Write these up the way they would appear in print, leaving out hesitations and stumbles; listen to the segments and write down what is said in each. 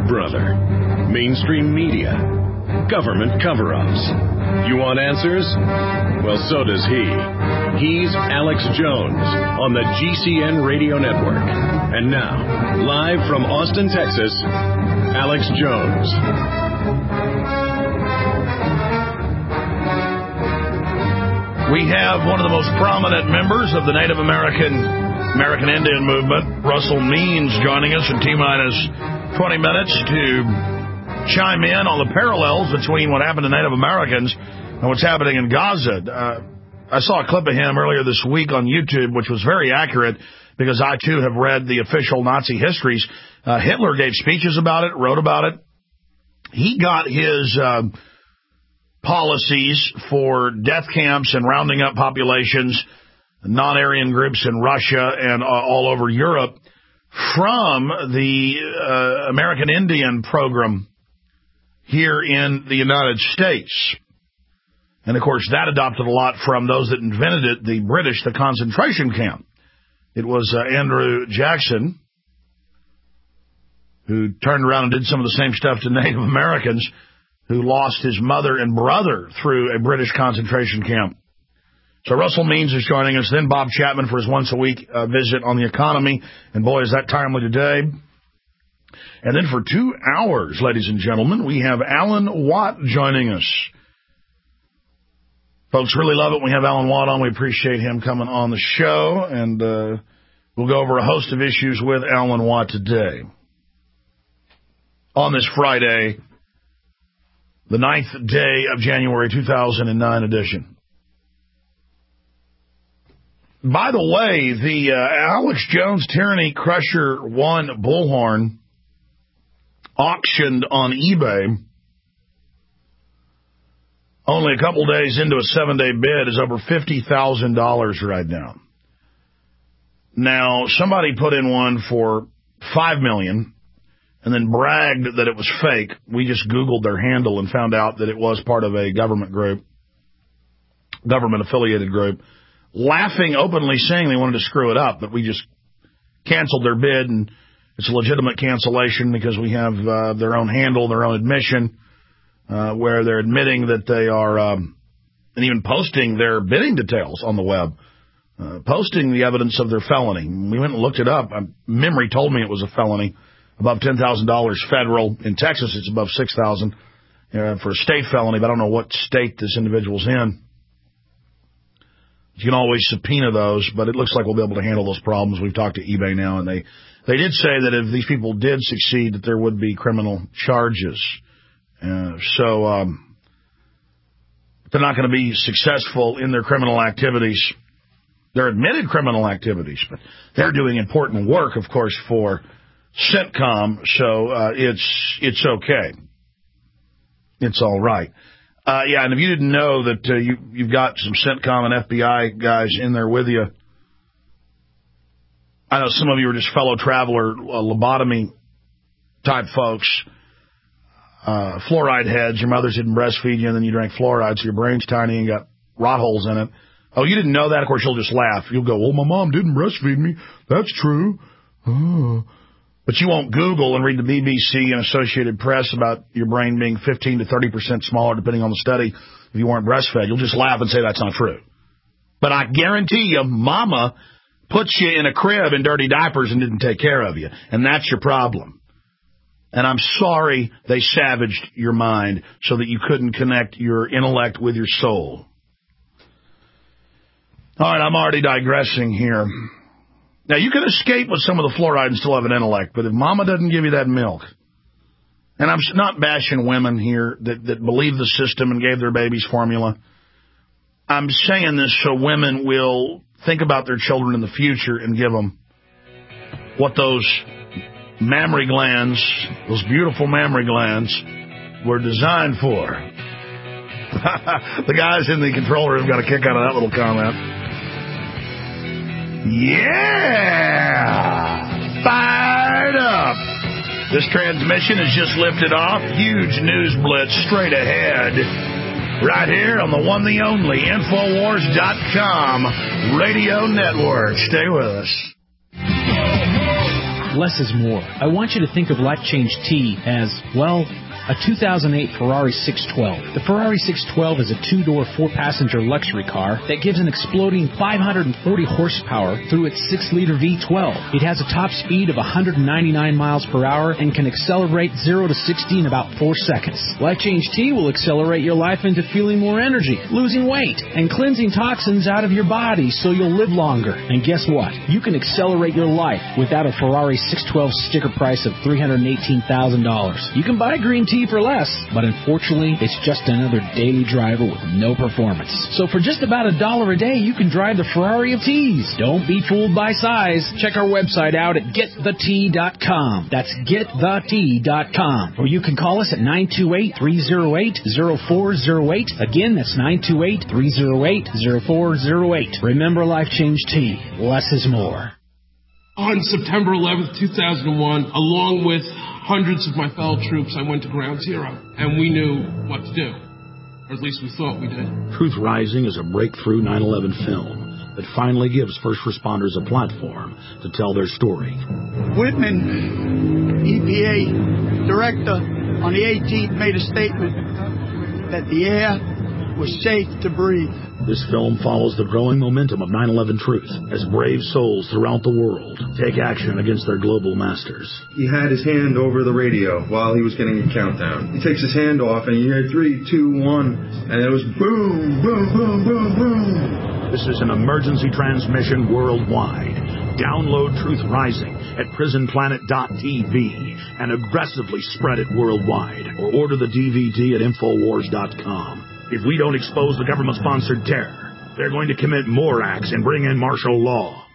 Big Brother, mainstream media, government cover-ups. You want answers? Well, so does he. He's Alex Jones on the GCN Radio Network. And now, live from Austin, Texas, Alex Jones. We have one of the most prominent members of the Native American Indian movement, Russell Means, joining us in T-minus 20 minutes to chime in on the parallels between what happened to Native Americans and what's happening in Gaza. I saw a clip of him earlier this week on YouTube, which was very accurate because I, too, have read the official Nazi histories. Hitler gave speeches about it, wrote about it. He got his policies for death camps and rounding up populations, non-Aryan groups in Russia and all over Europe from the American Indian program here in the United States. And, of course, that adopted a lot from those that invented it, the British, the concentration camp. It was Andrew Jackson who turned around and did some of the same stuff to Native Americans who lost his mother and brother through a British concentration camp. So Russell Means is joining us, then Bob Chapman for his once-a-week visit on the economy. And, boy, is that timely today. And then for 2 hours, ladies and gentlemen, we have Alan Watt joining us. Folks really love it when we have Alan Watt on. We appreciate him coming on the show. And we'll go over a host of issues with Alan Watt today. On this Friday, the 9th day of January 2009 edition. By the way, the Alex Jones Tyranny Crusher 1 bullhorn auctioned on eBay only a couple days into a 7-day bid is over $50,000 right now. Now, somebody put in one for $5 million and then bragged that it was fake. We just Googled their handle and found out that it was part of a government group, government-affiliated group, laughing openly, saying they wanted to screw it up, but we just canceled their bid, and it's a legitimate cancellation because we have their own handle, their own admission, where they're admitting that they are, and even posting their bidding details on the web, posting the evidence of their felony. We went and looked it up. Memory told me it was a felony, above $10,000 federal. In Texas, it's above $6,000 for a state felony, but I don't know what state this individual's in. You can always subpoena those, but it looks like we'll be able to handle those problems. We've talked to eBay now, and they did say that if these people did succeed, that there would be criminal charges. So they're not going to be successful in their criminal activities. They're admitted criminal activities, but they're doing important work, of course, for CENTCOM, so it's okay. It's all right. Yeah, and if you didn't know that you've got some CENTCOM and FBI guys in there with you, I know some of you are just fellow traveler lobotomy-type folks, fluoride heads. Your mothers didn't breastfeed you, and then you drank fluoride, so your brain's tiny and got rot holes in it. Oh, you didn't know that? Of course, you'll just laugh. You'll go, well, my mom didn't breastfeed me. That's true. Oh. But you won't Google and read the BBC and Associated Press about your brain being 15 to 30% smaller, depending on the study, if you weren't breastfed. You'll just laugh and say that's not true. But I guarantee you, mama puts you in a crib in dirty diapers and didn't take care of you. And that's your problem. And I'm sorry they savaged your mind so that you couldn't connect your intellect with your soul. All right, I'm already digressing here. Now, you can escape with some of the fluoride and still have an intellect, but if mama doesn't give you that milk, and I'm not bashing women here that believe the system and gave their babies formula, I'm saying this so women will think about their children in the future and give them what those mammary glands, those beautiful mammary glands, were designed for. The guys in the control room got a kick out of that little comment. Yeah! Fired up! This transmission has just lifted off. Huge news blitz straight ahead. Right here on the one, the only, Infowars.com radio network. Stay with us. less is more. I want you to think of Life Change T as, well, a 2008 Ferrari 612. The Ferrari 612 is a two-door, four-passenger luxury car that gives an exploding 540 horsepower through its 6-liter V12. It has a top speed of 199 miles per hour and can accelerate 0 to 60 in about 4 seconds. Life Change T will accelerate your life into feeling more energy, losing weight, and cleansing toxins out of your body so you'll live longer. And guess what? You can accelerate your life without a Ferrari 612 sticker price of $318,000. You can buy green tea for less, but unfortunately, it's just another daily driver with no performance. So for just about $1 a day, you can drive the Ferrari of teas. Don't be fooled by size. Check our website out at GetTheT.com. That's GetTheT.com. Or you can call us at 928-308-0408. Again, that's 928-308-0408. Remember Life Change Tea. Less is more. On September 11th, 2001, along with hundreds of my fellow troops, I went to Ground Zero, and we knew what to do. Or at least we thought we did. Truth Rising is a breakthrough 9/11 film that finally gives first responders a platform to tell their story. Whitman, EPA director, on the 18th made a statement that the air was safe to breathe. This film follows the growing momentum of 9/11 truth as brave souls throughout the world take action against their global masters. He had his hand over the radio while he was getting a countdown. He takes his hand off and you hear 3, 2, 1, and it was boom, boom, boom, boom, boom. This is an emergency transmission worldwide. Download Truth Rising at prisonplanet.tv and aggressively spread it worldwide, or order the DVD at Infowars.com. If we don't expose the government-sponsored terror, they're going to commit more acts and bring in martial law.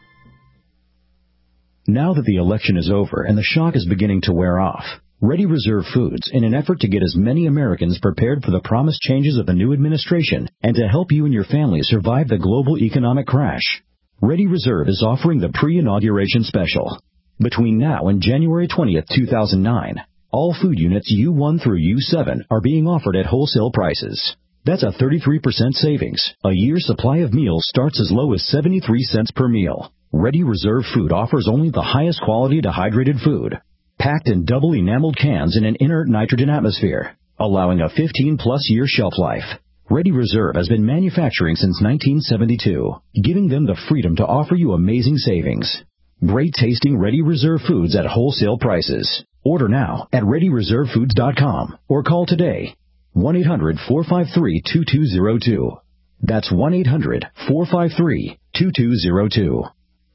Now that the election is over and the shock is beginning to wear off, Ready Reserve Foods, in an effort to get as many Americans prepared for the promised changes of the new administration and to help you and your family survive the global economic crash, Ready Reserve is offering the pre-inauguration special. Between now and January 20th, 2009, all food units U1 through U7 are being offered at wholesale prices. That's a 33% savings. A year's supply of meals starts as low as 73 cents per meal. Ready Reserve Food offers only the highest quality dehydrated food, packed in double enameled cans in an inert nitrogen atmosphere, allowing a 15-plus year shelf life. Ready Reserve has been manufacturing since 1972, giving them the freedom to offer you amazing savings. Great tasting Ready Reserve Foods at wholesale prices. Order now at ReadyReserveFoods.com or call today. 1-800-453-2202. That's 1-800-453-2202.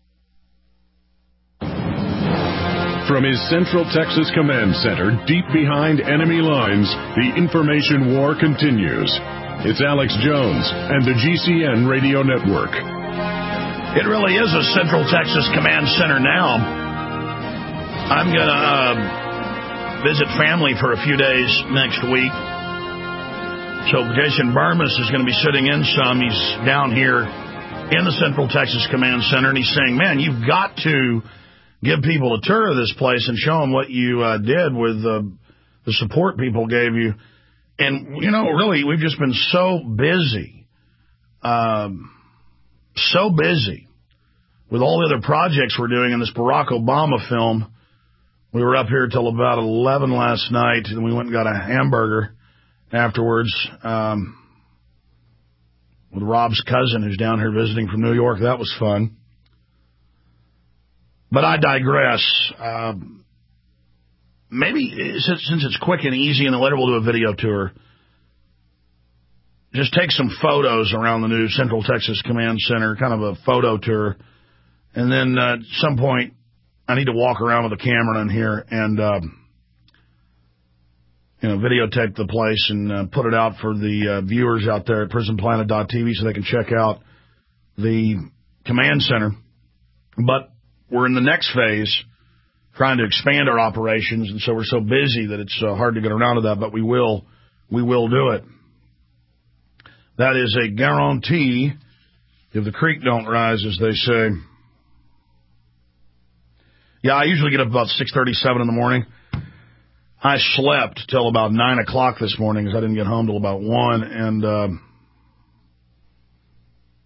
From his Central Texas Command Center, deep behind enemy lines, the information war continues. It's Alex Jones and the GCN Radio Network. It really is a Central Texas Command Center now. I'm going to visit family for a few days next week. So Jason Burmis is going to be sitting in some. He's down here in the Central Texas Command Center, and he's saying, man, you've got to give people a tour of this place and show them what you did with the support people gave you. And, you know, really, we've just been so busy with all the other projects we're doing in this Barack Obama film. We were up here till about 11 last night, and we went and got a hamburger afterwards with Rob's cousin, who's down here visiting from New York. That was fun. But I digress. Maybe since it's quick and easy and later we'll do a video tour, just take some photos around the new Central Texas Command Center, kind of a photo tour. And then at some point, I need to walk around with a camera in here and videotape the place and put it out for the viewers out there at prisonplanet.tv so they can check out the command center. But we're in the next phase, trying to expand our operations, and so we're so busy that it's hard to get around to that, but we will do it. That is a guarantee if the creek don't rise, as they say. Yeah, I usually get up about 6:37 in the morning. I slept till about 9 o'clock this morning because I didn't get home till about 1, and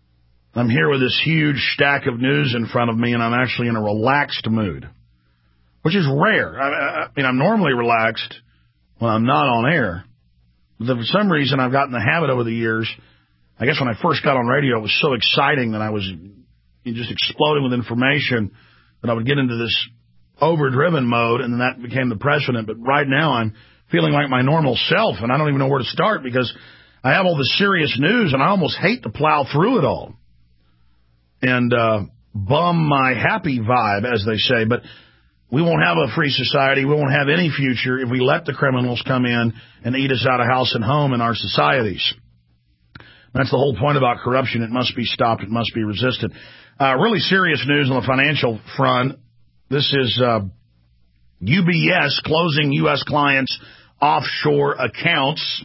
I'm here with this huge stack of news in front of me, and I'm actually in a relaxed mood. which is rare. I mean, I'm normally relaxed when I'm not on air. But for some reason, I've gotten the habit over the years. I guess when I first got on radio, it was so exciting that I was just exploding with information that I would get into this overdriven mode, and then that became the precedent. But right now, I'm feeling like my normal self, and I don't even know where to start because I have all this serious news, and I almost hate to plow through it all and bum my happy vibe, as they say. But we won't have a free society. We won't have any future if we let the criminals come in and eat us out of house and home in our societies. That's the whole point about corruption. It must be stopped. It must be resisted. Really serious news on the financial front. This is UBS closing U.S. clients' offshore accounts.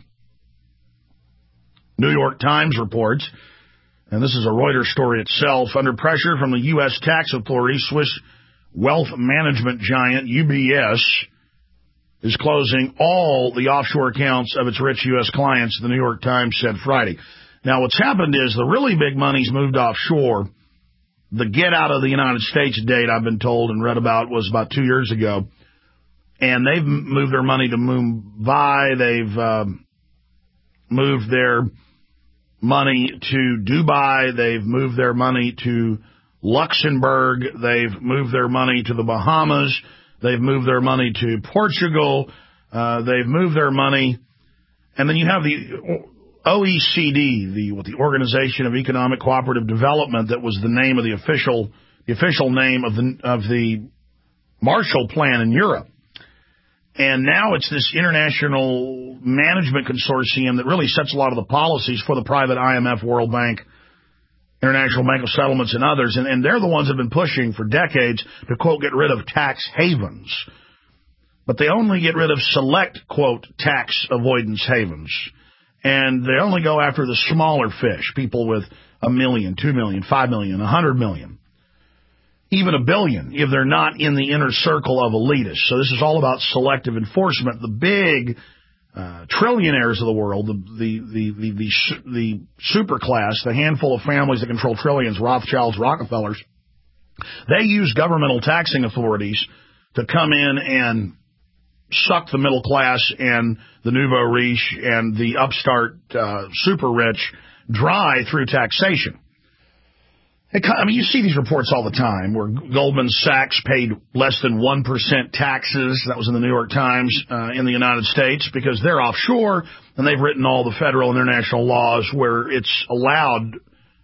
New York Times reports, and this is a Reuters story itself, under pressure from the U.S. tax authority, Swiss wealth management giant UBS is closing all the offshore accounts of its rich U.S. clients, the New York Times said Friday. Now, what's happened is the really big money's moved offshore. The get out of the United States date, I've been told and read about, was about 2 years ago. And they've moved their money to Mumbai. They've moved their money to Dubai. They've moved their money to Luxembourg. They've moved their money to the Bahamas. They've moved their money to Portugal. They've moved their money. And then you have the OECD, the Organization of Economic Cooperative Development, that was the name of the official name of the Marshall Plan in Europe. And now it's this international management consortium that really sets a lot of the policies for the private IMF, World Bank, International Bank of Settlements, and others. And they're the ones that have been pushing for decades to, quote, get rid of tax havens. But they only get rid of select, quote, tax avoidance havens. And they only go after the smaller fish, people with $1 million, $2 million, $5 million, $100 million, even $1 billion, if they're not in the inner circle of elitists. So this is all about selective enforcement. The big trillionaires of the world, the super class, the handful of families that control trillions, Rothschilds, Rockefellers, they use governmental taxing authorities to come in and suck the middle class and the nouveau riche and the upstart super rich dry through taxation. I mean, you see these reports all the time where Goldman Sachs paid less than 1% taxes. That was in the New York Times in the United States because they're offshore and they've written all the federal and international laws where it's allowed,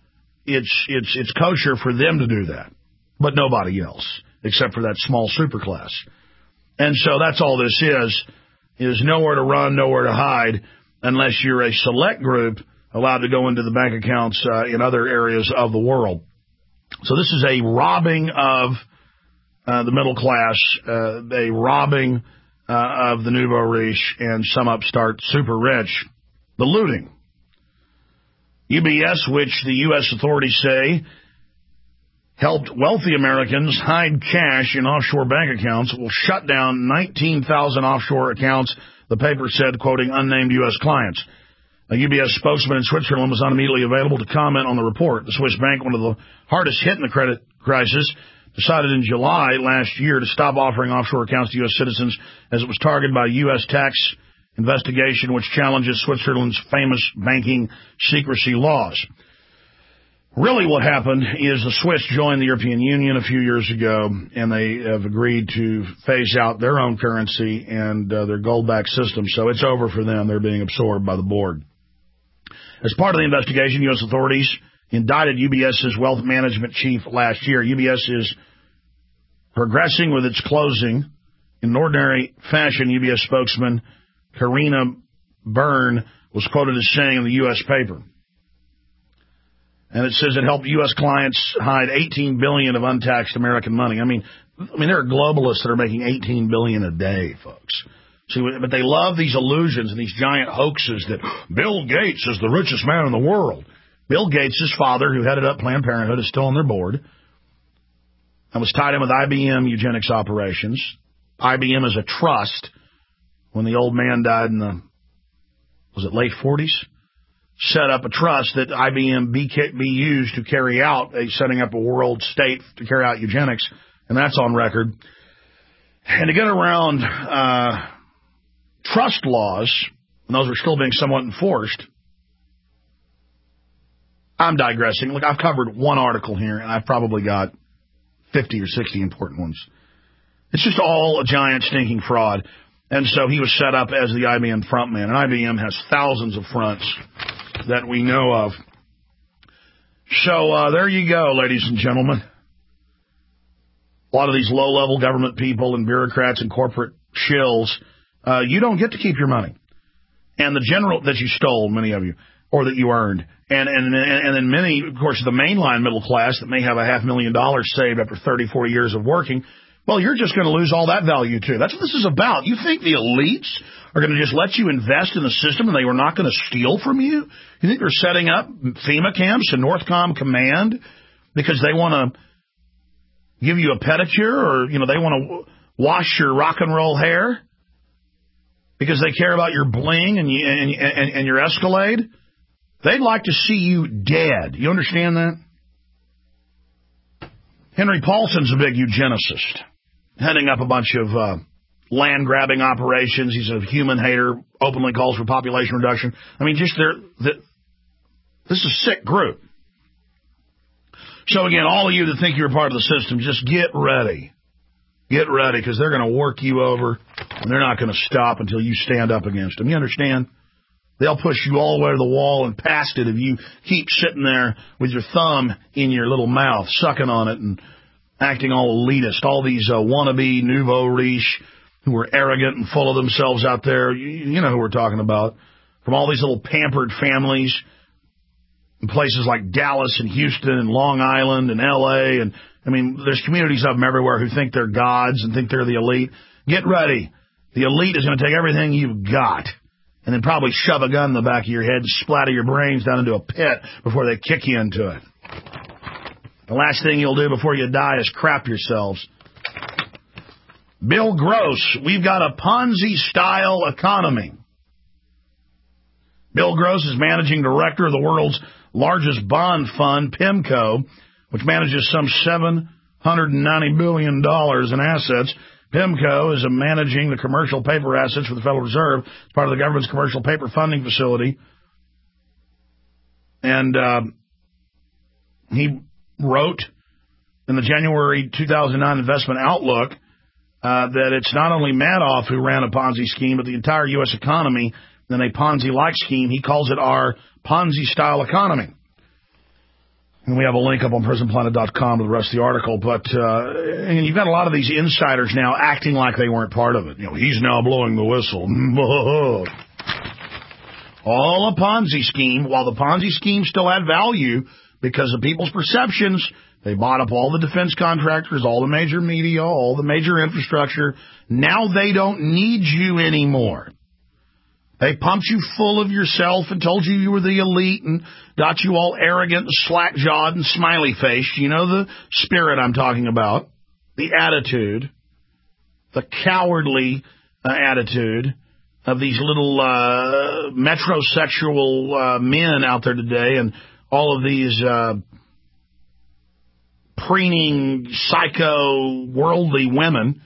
it's kosher for them to do that, but nobody else except for that small super class. And so that's all this is nowhere to run, nowhere to hide, unless you're a select group allowed to go into the bank accounts in other areas of the world. So this is a robbing of the middle class, a robbing of the nouveau riche and some upstart super rich, the looting. UBS, which the U.S. authorities say helped wealthy Americans hide cash in offshore bank accounts, will shut down 19,000 offshore accounts, the paper said, quoting unnamed U.S. clients. A UBS spokesman in Switzerland was not immediately available to comment on the report. The Swiss bank, one of the hardest hit in the credit crisis, decided in July last year to stop offering offshore accounts to U.S. citizens as it was targeted by a U.S. tax investigation which challenges Switzerland's famous banking secrecy laws. Really what happened is the Swiss joined the European Union a few years ago, and they have agreed to phase out their own currency and their gold-backed system. So it's over for them. They're being absorbed by the board. As part of the investigation, U.S. authorities indicted UBS's wealth management chief last year. UBS is progressing with its closing. In ordinary fashion, UBS spokesman Karina Byrne was quoted as saying in the U.S. paper. And it says it helped U.S. clients hide $18 billion of untaxed American money. I mean, there are globalists that are making $18 billion a day, folks. See, but they love these illusions and these giant hoaxes that Bill Gates is the richest man in the world. Bill Gates' father, who headed up Planned Parenthood, is still on their board and was tied in with IBM eugenics operations. IBM is a trust. When the old man died in the, was it late 40s? Set up a trust that IBM be used to carry out setting up a world state to carry out eugenics, and that's on record. And to get around trust laws, and those are still being somewhat enforced, I'm digressing. Look, I've covered one article here, and I've probably got 50 or 60 important ones. It's just all a giant stinking fraud. And so he was set up as the IBM frontman. And IBM has thousands of fronts that we know of. So there you go, ladies and gentlemen. A lot of these low-level government people and bureaucrats and corporate shills, you don't get to keep your money. And the general that you stole, many of you, or that you earned. And then many, of course, the mainline middle class that may have $500,000 saved after 30, 40 years of working, well, you're just going to lose all that value, too. That's what this is about. You think the elites are going to just let you invest in the system and they were not going to steal from you? You think they're setting up FEMA camps and Northcom Command because they want to give you a pedicure or, you know, they want to wash your rock and roll hair because they care about your bling and your Escalade? They'd like to see you dead. You understand that? Henry Paulson's a big eugenicist, heading up a bunch of land-grabbing operations. He's a human hater, openly calls for population reduction. I mean, this is a sick group. So, again, all of you that think you're a part of the system, just get ready. Get ready, because they're going to work you over, and they're not going to stop until you stand up against them. You understand? They'll push you all the way to the wall and past it if you keep sitting there with your thumb in your little mouth, sucking on it and acting all elitist. All these wannabe nouveau riche who are arrogant and full of themselves out there. You know who we're talking about. From all these little pampered families in places like Dallas and Houston and Long Island and L.A. And, I mean, there's communities of them everywhere who think they're gods and think they're the elite. Get ready. The elite is going to take everything you've got and then probably shove a gun in the back of your head and splatter your brains down into a pit before they kick you into it. The last thing you'll do before you die is crap yourselves. Bill Gross, we've got a Ponzi-style economy. Bill Gross is managing director of the world's largest bond fund, PIMCO, which manages some $790 billion in assets. PIMCO is managing the commercial paper assets for the Federal Reserve. It's part of the government's commercial paper funding facility. And he wrote in the January 2009 Investment Outlook that it's not only Madoff who ran a Ponzi scheme, but the entire U.S. economy in a Ponzi-like scheme. He calls it our Ponzi-style economy. And we have a link up on PrisonPlanet.com to the rest of the article. But and you've got a lot of these insiders now acting like they weren't part of it. You know, he's now blowing the whistle. All a Ponzi scheme. While the Ponzi scheme still had value because of people's perceptions, they bought up all the defense contractors, all the major media, all the major infrastructure. Now they don't need you anymore. They pumped you full of yourself and told you you were the elite and got you all arrogant and slack-jawed and smiley-faced. You know the spirit I'm talking about, the attitude, the cowardly attitude of these little metrosexual men out there today and all of these preening, psycho, worldly women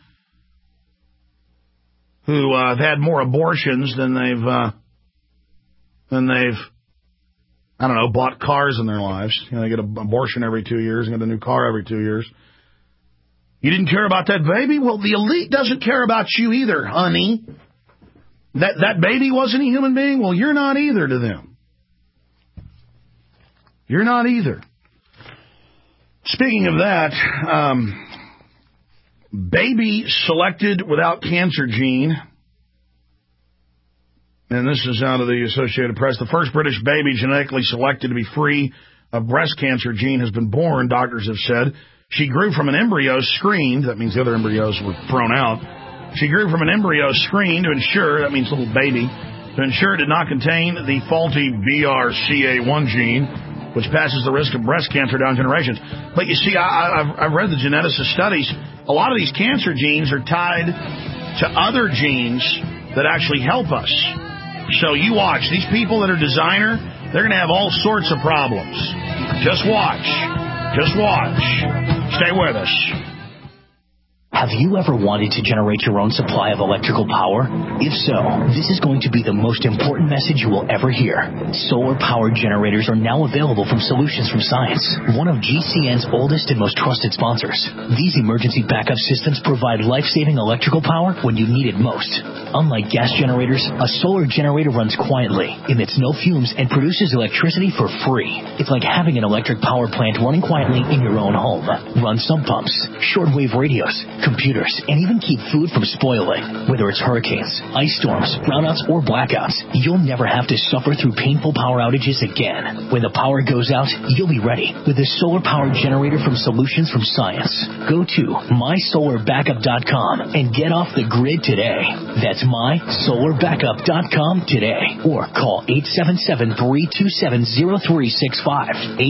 who have had more abortions than they've, I don't know, bought cars in their lives. You know, they get an abortion every 2 years and get a new car every 2 years. You didn't care about that baby? Well, the elite doesn't care about you either, honey. That baby wasn't a human being? Well, you're not either to them. You're not either. Speaking of that, baby selected without cancer gene. And this is out of the Associated Press. The first British baby genetically selected to be free of breast cancer gene has been born, doctors have said. She grew from an embryo screened. That means the other embryos were thrown out. She grew from an embryo screened to ensure, that means little baby, to ensure it did not contain the faulty BRCA1 gene, which passes the risk of breast cancer down generations. But you see, I've read the geneticist studies. A lot of these cancer genes are tied to other genes that actually help us. So you watch. These people that are designer, they're going to have all sorts of problems. Just watch. Just watch. Stay with us. Have you ever wanted to generate your own supply of electrical power? If so, this is going to be the most important message you will ever hear. Solar-powered generators are now available from Solutions from Science, one of GCN's oldest and most trusted sponsors. These emergency backup systems provide life-saving electrical power when you need it most. Unlike gas generators, a solar generator runs quietly, emits no fumes, and produces electricity for free. It's like having an electric power plant running quietly in your own home. Run sump pumps, shortwave radios, computers, and even keep food from spoiling. Whether it's hurricanes, ice storms, brownouts, or blackouts, you'll never have to suffer through painful power outages again. When the power goes out, you'll be ready with a solar-powered generator from Solutions from Science. Go to mysolarbackup.com and get off the grid today. That's mysolarbackup.com today. Or call 877-327-0365.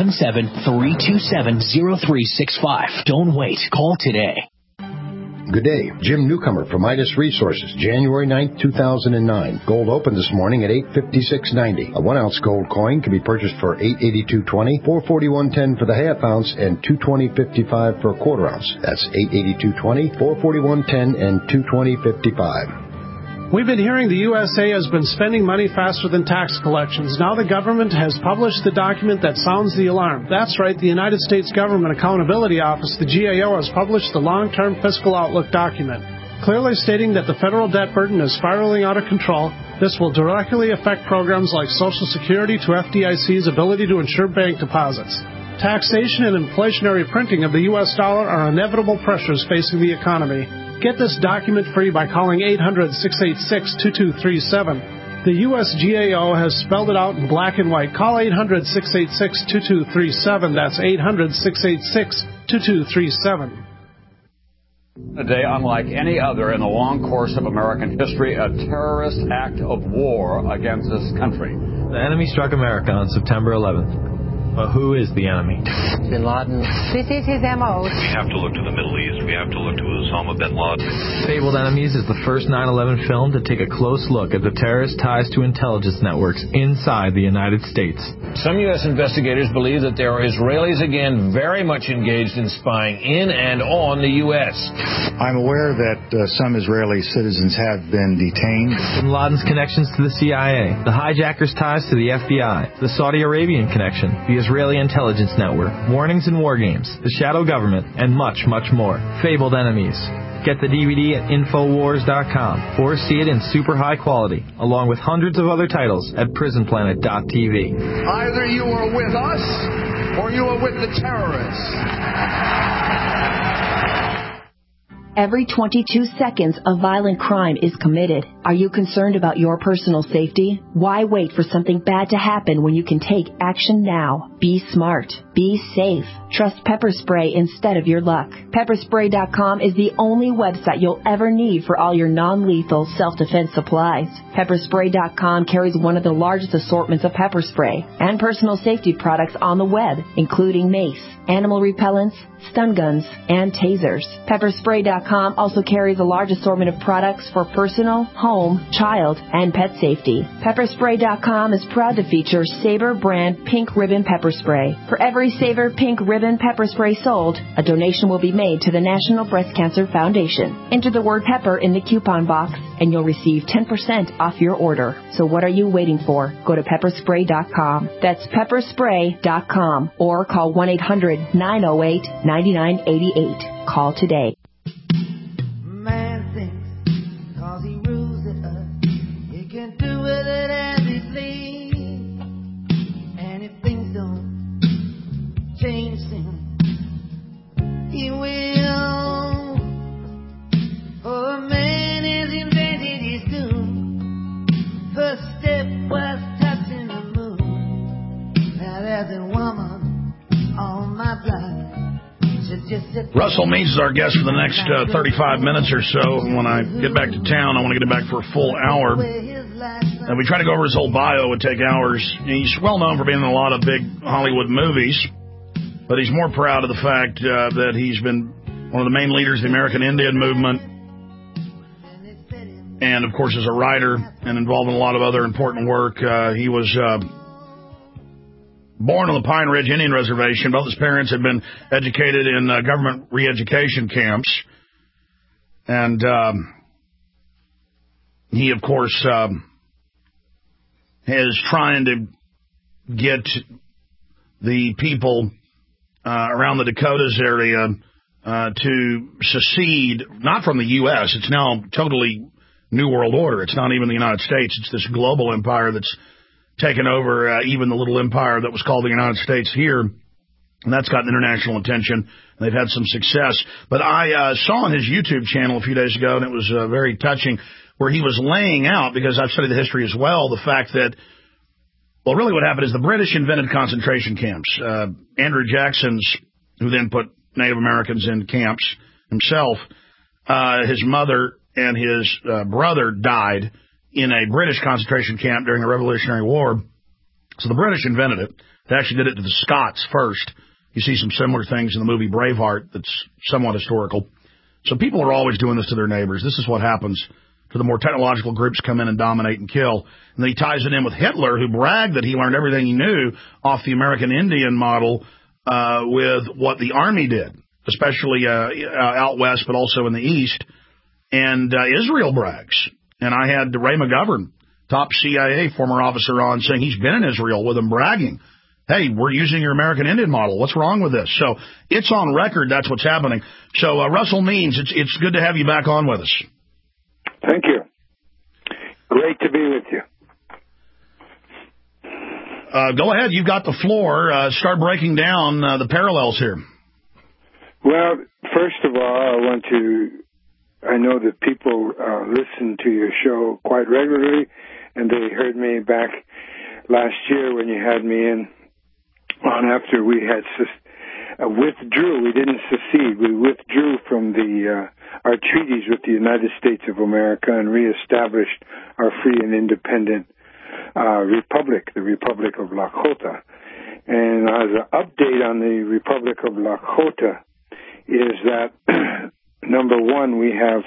877-327-0365. Don't wait. Call today. Good day. Jim Newcomer from Midas Resources, January 9th, 2009. Gold opened this morning at $856.90. A 1-ounce gold coin can be purchased for $882.20, $441.10 for the half ounce, and $220.55 for a quarter ounce. That's $882.20, $441.10, and $220.55. We've been hearing the USA has been spending money faster than tax collections. Now the government has published the document that sounds the alarm. That's right, the United States Government Accountability Office, the GAO, has published the Long-Term Fiscal Outlook document, clearly stating that the federal debt burden is spiraling out of control. This will directly affect programs like Social Security to FDIC's ability to insure bank deposits. Taxation and inflationary printing of the U.S. dollar are inevitable pressures facing the economy. Get this document free by calling 800-686-2237. The USGAO has spelled it out in black and white. Call 800-686-2237. That's 800-686-2237. A day unlike any other in the long course of American history, a terrorist act of war against this country. The enemy struck America on September 11th. But who is the enemy? Bin Laden. This is his M.O. We have to look to the Middle East. We have to look to Osama bin Laden. Fabled Enemies is the first 9/11 film to take a close look at the terrorist ties to intelligence networks inside the United States. Some U.S. investigators believe that there are Israelis again very much engaged in spying in and on the U.S. I'm aware that some Israeli citizens have been detained. Bin Laden's connections to the CIA, the hijackers' ties to the FBI, the Saudi Arabian connection, the Israeli intelligence network, warnings and war games, the shadow government, and much, much more. Fabled Enemies. Get the DVD at Infowars.com or see it in super high quality, along with hundreds of other titles at PrisonPlanet.tv. Either you are with us or you are with the terrorists. Every 22 seconds, a violent crime is committed. Are you concerned about your personal safety? Why wait for something bad to happen when you can take action now? Be smart. Be safe. Trust Pepper Spray instead of your luck. Pepperspray.com is the only website you'll ever need for all your non-lethal self-defense supplies. Pepperspray.com carries one of the largest assortments of pepper spray and personal safety products on the web, including mace, animal repellents, stun guns, and tasers. Pepperspray.com also carries a large assortment of products for personal, home, child, and pet safety. Pepperspray.com is proud to feature Sabre brand Pink Ribbon Pepper Spray. For every Sabre Pink Ribbon Pepper Spray sold, a donation will be made to the National Breast Cancer Foundation. Enter the word pepper in the coupon box, and you'll receive 10% off your order. So what are you waiting for? Go to pepperspray.com. That's pepperspray.com or call 1-800-908-9988. Call today. Man thinks 'cause he rules it up, he can do with it as he please. And if things don't change things, he will. For a man has invented his doom. First step was touching the moon. Now there's a woman on my block. Russell Means is our guest for the next 35 minutes or so. When I get back to town, I want to get him back for a full hour. And we try to go over his whole bio. It would take hours. He's well known for being in a lot of big Hollywood movies, but he's more proud of the fact that he's been one of the main leaders of the American Indian movement, and, of course, as a writer and involved in a lot of other important work. He was born on the Pine Ridge Indian Reservation. Both his parents had been educated in government re-education camps. And he, of course, is trying to get the people around the Dakotas area to secede, not from the U.S. It's now totally New World Order. It's not even the United States. It's this global empire that's taken over even the little empire that was called the United States here. And that's gotten international attention. They've had some success. But I saw on his YouTube channel a few days ago, and it was very touching, where he was laying out, because I've studied the history as well, the fact that, well, really what happened is the British invented concentration camps. Andrew Jackson's, who then put Native Americans in camps himself, his mother and his brother died in a British concentration camp during the Revolutionary War. So the British invented it. They actually did it to the Scots first. You see some similar things in the movie Braveheart that's somewhat historical. So people are always doing this to their neighbors. This is what happens to the more technological groups come in and dominate and kill. And then he ties it in with Hitler, who bragged that he learned everything he knew off the American Indian model with what the Army did, especially out west, but also in the East. And Israel brags. And I had Ray McGovern, top CIA former officer, on saying he's been in Israel with him, bragging, hey, we're using your American Indian model. What's wrong with this? So it's on record. That's what's happening. So Russell Means, it's good to have you back on with us. Thank you. Great to be with you. Go ahead. You've got the floor. Start breaking down the parallels here. Well, first of all, I know that people listen to your show quite regularly, and they heard me back last year when you had me in on after we had withdrew. We didn't secede. We withdrew from our treaties with the United States of America and reestablished our free and independent republic, the Republic of Lakota. And as an update on the Republic of Lakota is that number one, we have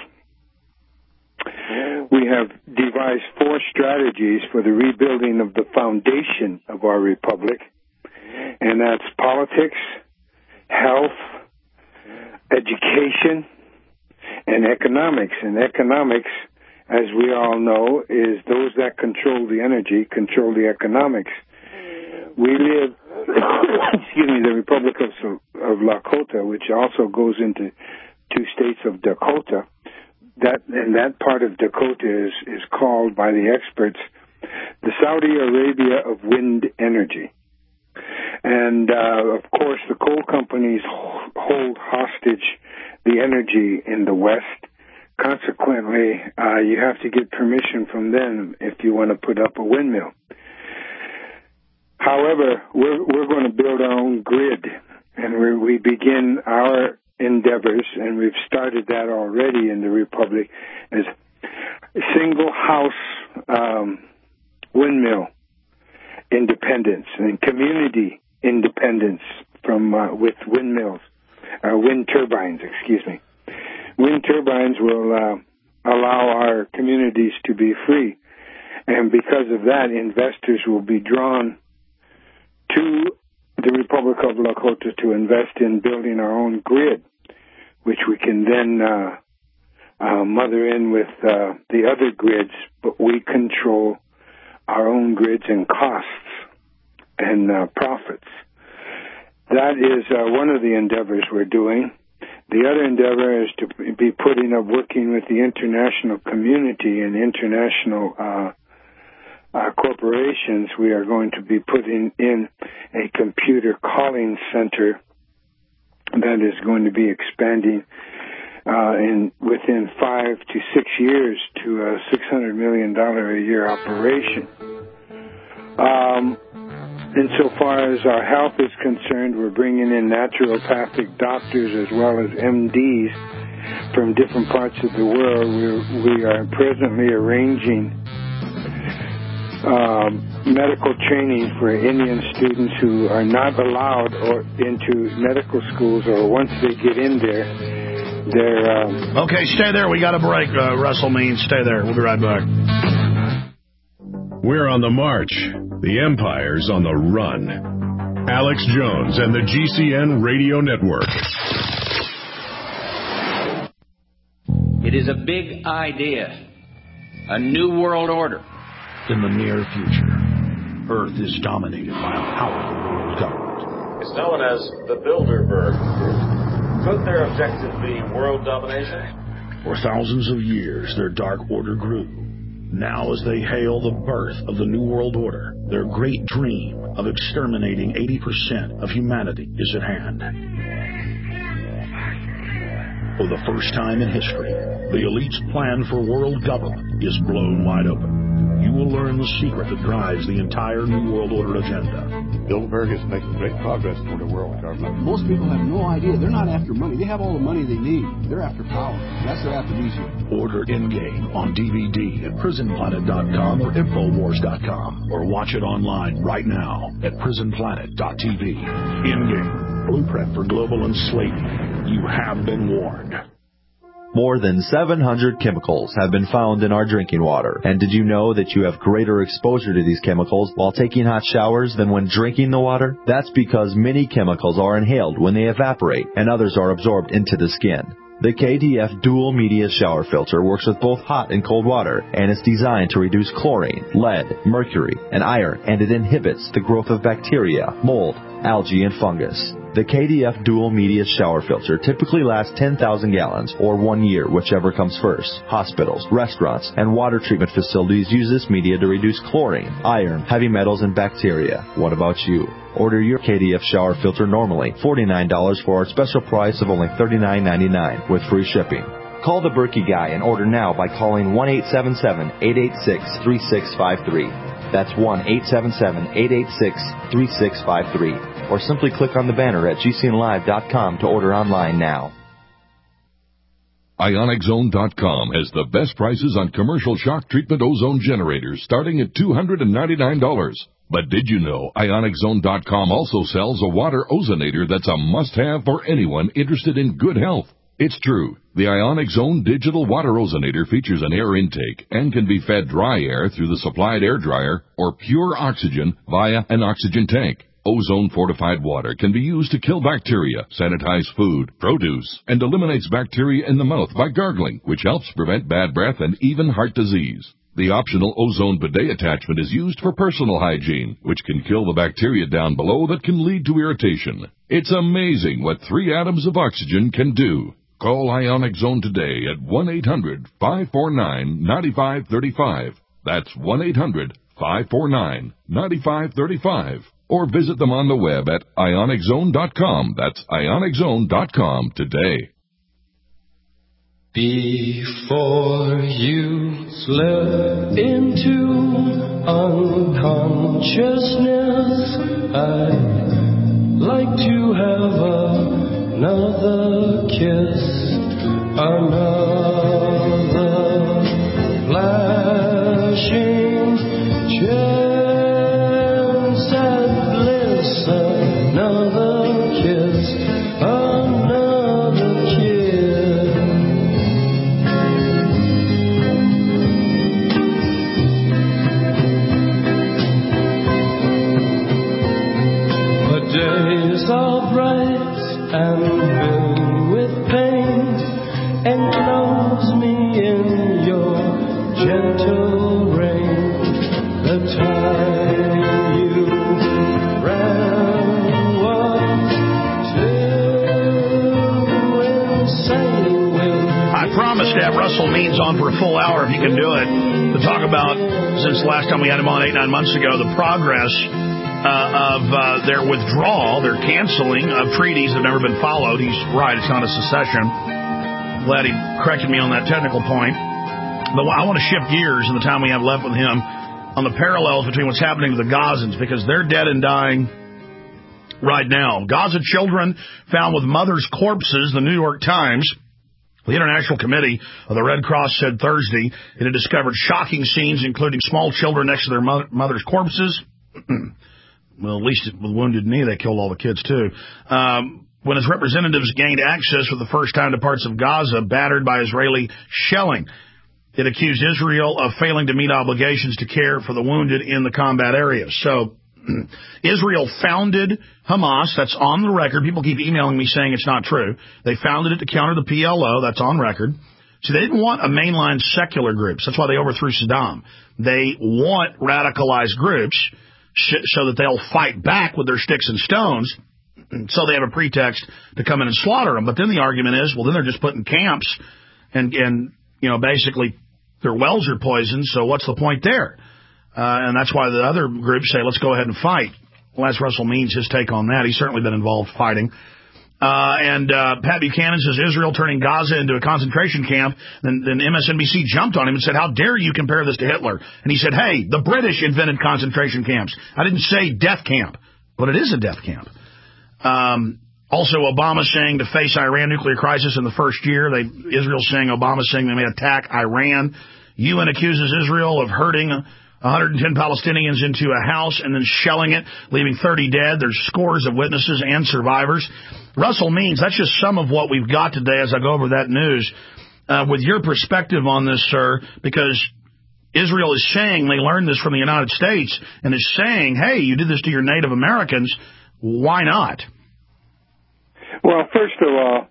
devised 4 strategies for the rebuilding of the foundation of our republic, and that's politics, health, education, and economics. And economics, as we all know, is those that control the energy, control the economics. We live, the Republic of Lakota, which also goes into 2 states of Dakota. That part of Dakota is called by the experts the Saudi Arabia of wind energy. And, of course, the coal companies hold hostage the energy in the West. Consequently, you have to get permission from them if you want to put up a windmill. However, we're going to build our own grid, and we begin our endeavors, and we've started that already in the Republic, as single house windmill independence and community independence from with windmills, wind turbines. Wind turbines will allow our communities to be free, and because of that, investors will be drawn to the Republic of Lakota to invest in building our own grid, which we can then mother in with the other grids, but we control our own grids and costs and profits. That is one of the endeavors we're doing. The other endeavor is to be working with the international community and international corporations. We are going to be putting in a computer calling center that is going to be expanding within 5 to 6 years to a $600 million a year operation. Insofar as our health is concerned, we're bringing in naturopathic doctors as well as MDs from different parts of the world. We are presently arranging medical training for Indian students who are not allowed into medical schools, or once they get in there, they're... Okay, stay there. We got a break, Russell Means. Stay there. We'll be right back. We're on the march. The Empire's on the run. Alex Jones and the GCN Radio Network. It is a big idea. A new world order. In the near future, Earth is dominated by a powerful world government. It's known as the Bilderberg Group. Could their objective be world domination? For thousands of years, their dark order grew. Now, as they hail the birth of the New World Order, their great dream of exterminating 80% of humanity is at hand. For the first time in history, the elite's plan for world government is blown wide open. You will learn the secret that drives the entire New World Order agenda. Bilderberg is making great progress toward a world government. Most people have no idea. They're not after money. They have all the money they need. They're after power. That's their aphrodisiac. Order Endgame on DVD at PrisonPlanet.com or Infowars.com, or watch it online right now at PrisonPlanet.tv. Endgame, blueprint for global enslavement. You have been warned. More than 700 chemicals have been found in our drinking water. And did you know that you have greater exposure to these chemicals while taking hot showers than when drinking the water? That's because many chemicals are inhaled when they evaporate, and others are absorbed into the skin. The KDF Dual Media Shower Filter works with both hot and cold water, and is designed to reduce chlorine, lead, mercury, and iron, and it inhibits the growth of bacteria, mold, algae, and fungus. The KDF Dual Media Shower Filter typically lasts 10,000 gallons, or 1 year, whichever comes first. Hospitals, restaurants, and water treatment facilities use this media to reduce chlorine, iron, heavy metals, and bacteria. What about you? Order your KDF shower filter normally, $49 for our special price of only $39.99 with free shipping. Call the Berkey Guy and order now by calling 1-877-886-3653. That's 1-877-886-3653. Or simply click on the banner at GCNlive.com to order online now. IonicZone.com has the best prices on commercial shock treatment ozone generators starting at $299. But did you know IonicZone.com also sells a water ozonator that's a must-have for anyone interested in good health? It's true. The Ionic Zone digital water ozonator features an air intake and can be fed dry air through the supplied air dryer or pure oxygen via an oxygen tank. Ozone-fortified water can be used to kill bacteria, sanitize food, produce, and eliminates bacteria in the mouth by gargling, which helps prevent bad breath and even heart disease. The optional ozone bidet attachment is used for personal hygiene, which can kill the bacteria down below that can lead to irritation. It's amazing what 3 atoms of oxygen can do. Call Ionic Zone today at 1-800-549-9535. That's 1-800-549-9535. Or visit them on the web at IonicZone.com. That's IonicZone.com today. Before you slip into unconsciousness, I'd like to have another kiss, another flashing chance at bliss, another kiss, another kiss. The days are bright and filled with pain, enclose me in your gentle rain. The time you ran was too insane. I promised to have Russell Means on for a full hour if he can do it, to talk about, since the last time we had him on 8-9 months ago, the progress of their withdrawal, their canceling of treaties that have never been followed. He's right, it's not a secession. Glad he corrected me on that technical point. But I want to shift gears in the time we have left with him on the parallels between what's happening to the Gazans, because they're dead and dying right now. Gaza children found with mothers' corpses, the New York Times. The International Committee of the Red Cross said Thursday it had discovered shocking scenes, including small children next to their mothers' corpses. Well, at least with Wounded Knee, they killed all the kids, too. When its representatives gained access for the first time to parts of Gaza battered by Israeli shelling, it accused Israel of failing to meet obligations to care for the wounded in the combat areas. So Israel founded Hamas. That's on the record. People keep emailing me saying it's not true. They founded it to counter the PLO. That's on record. So they didn't want a mainline secular groups. That's why they overthrew Saddam. They want radicalized groups so that they'll fight back with their sticks and stones, so they have a pretext to come in and slaughter them. But then the argument is, well, then they're just putting camps and basically their wells are poisoned, so what's the point there? And that's why the other groups say, let's go ahead and fight. Well, that's Russell Means, his take on that. He's certainly been involved fighting. Pat Buchanan says Israel turning Gaza into a concentration camp. Then MSNBC jumped on him and said, how dare you compare this to Hitler? And he said, hey, the British invented concentration camps. I didn't say death camp, but it is a death camp. Also, Obama saying to face Iran nuclear crisis in the first year. Israel saying, Obama saying they may attack Iran. UN accuses Israel of hurting 110 Palestinians into a house and then shelling it, leaving 30 dead. There's scores of witnesses and survivors. Russell Means, that's just some of what we've got today as I go over that news. With your perspective on this, sir, because Israel is saying they learned this from the United States and is saying, hey, you did this to your Native Americans. Why not? Well, first of all,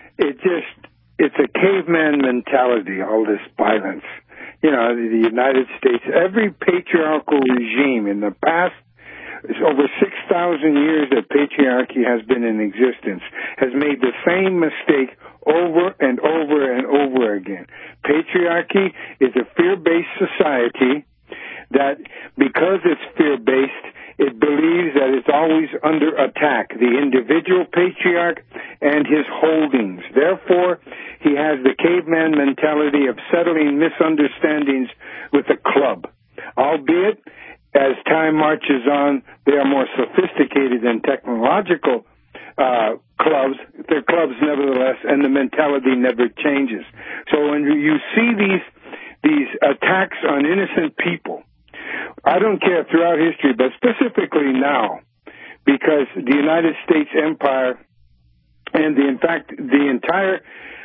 it's a caveman mentality, all this violence. You know, the United States, every patriarchal regime in the past, over 6,000 years that patriarchy has been in existence, has made the same mistake over and over and over again. Patriarchy is a fear-based society that, because it's fear-based, it believes that it's always under attack, the individual patriarch and his holdings. Therefore, he has the caveman mentality of settling misunderstandings with a club. Albeit, as time marches on, they are more sophisticated than technological clubs. They're clubs nevertheless, and the mentality never changes. So when you see these attacks on innocent people, I don't care throughout history, but specifically now, because the United States empire and in fact the entire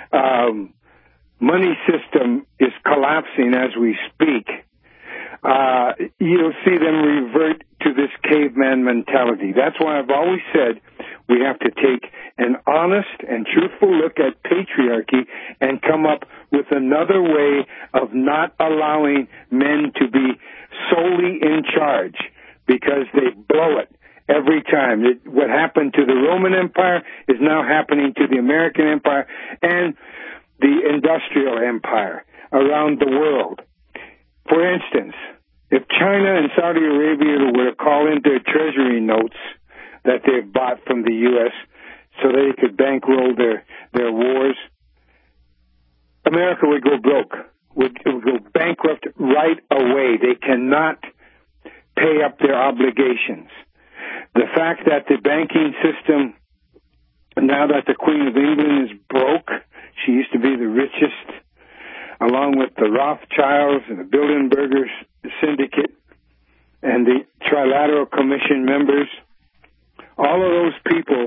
money system is collapsing as we speak, you'll see them revert to this caveman mentality. That's why I've always said we have to take an honest and truthful look at patriarchy and come up with another way of not allowing men to be solely in charge, because they blow it every time. What happened to the Roman Empire is now happening to the American Empire and the industrial empire around the world. For instance, if China and Saudi Arabia were to call in their treasury notes that they've bought from the U.S. so they could bankroll their wars, America would go broke, would go bankrupt right away. They cannot pay up their obligations. The fact that the banking system, now that the Queen of England is broke, she used to be the richest, along with the Rothschilds and the Bilderberger syndicate and the Trilateral Commission members, all of those people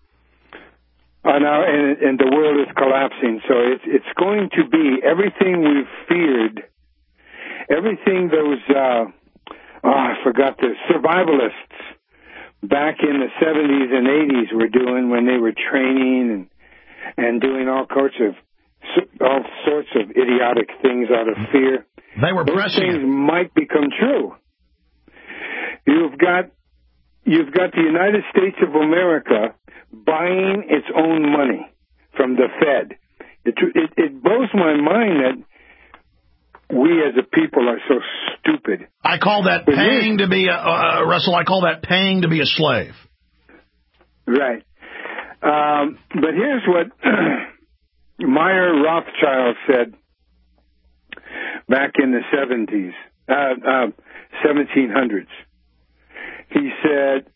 are now, and the world is collapsing. So it's going to be everything we've feared, everything those, I forgot the survivalists back in the 70s and 80s were doing when they were training and doing all sorts of idiotic things out of fear. They were Those things might become true. You've got the United States of America buying its own money from the Fed. It blows my mind that we as a people are so stupid. I call that paying to be Russell. I call that paying to be a slave. Right. But here's what Meyer Rothschild said back in the 1700s. He said,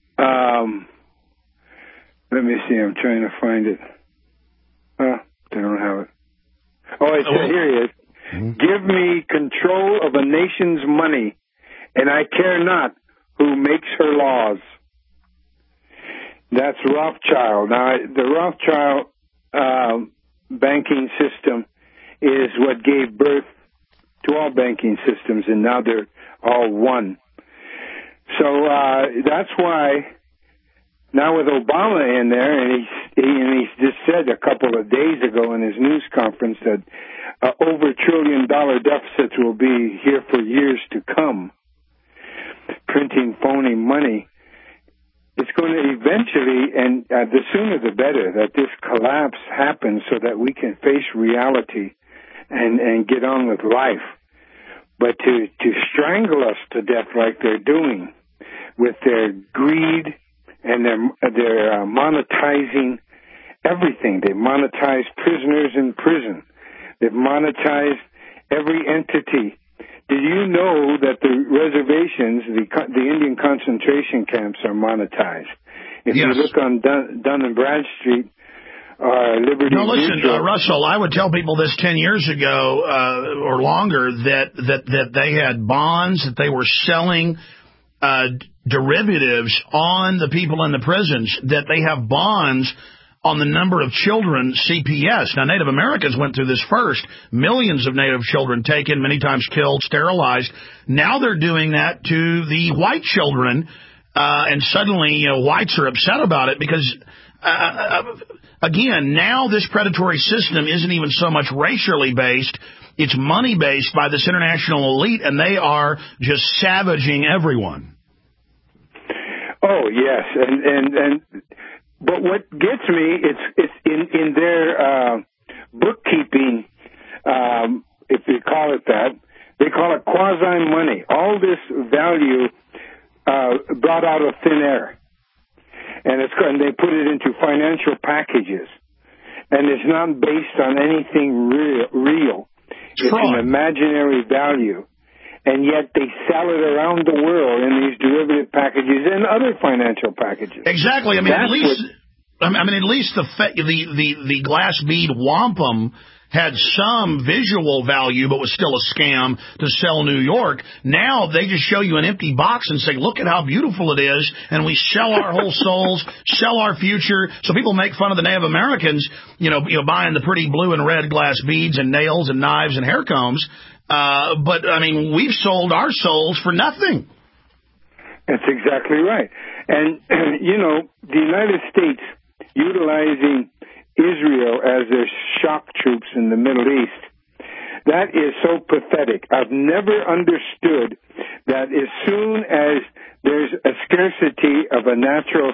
let me see, I'm trying to find it. I don't have it. Oh, it said, here he is. Give me control of a nation's money, and I care not who makes her laws. That's Rothschild. Now, the Rothschild banking system is what gave birth to all banking systems, and now they're all one. So that's why now with Obama in there, and he just said a couple of days ago in his news conference that over $1 trillion deficits will be here for years to come, printing phony money. It's going to eventually, and the sooner the better, that this collapse happens so that we can face reality and get on with life. But to strangle us to death like they're doing with their greed and they're monetizing everything. They monetize prisoners in prison. They've monetized every entity. Did you know that the reservations, the Indian concentration camps, are monetized? If you look on Dun and Bradstreet, Liberty. No, listen, Russell, I would tell people this 10 years ago or longer that they had bonds, that they were selling derivatives on the people in the prisons, that they have bonds on the number of children, CPS. Now, Native Americans went through this first. Millions of Native children taken, many times killed, sterilized. Now they're doing that to the white children, and suddenly whites are upset about it because, again, now this predatory system isn't even so much racially based. It's money-based by this international elite, and they are just savaging everyone. Oh, yes, and but what gets me, it's in their bookkeeping, if you call it that. They call it quasi-money. All this value brought out of thin air. And they put it into financial packages. And it's not based on anything real. It's an imaginary value. And yet they sell it around the world in these derivative packages and other financial packages. Exactly. I mean, at least the glass bead wampum had some visual value, but was still a scam to sell New York. Now they just show you an empty box and say, look at how beautiful it is, and we sell our whole souls, sell our future. So people make fun of the Native Americans, buying the pretty blue and red glass beads and nails and knives and hair combs. But, I mean, we've sold our souls for nothing. That's exactly right. And, the United States utilizing Israel as their shock troops in the Middle East, that is so pathetic. I've never understood that as soon as there's a scarcity of a natural,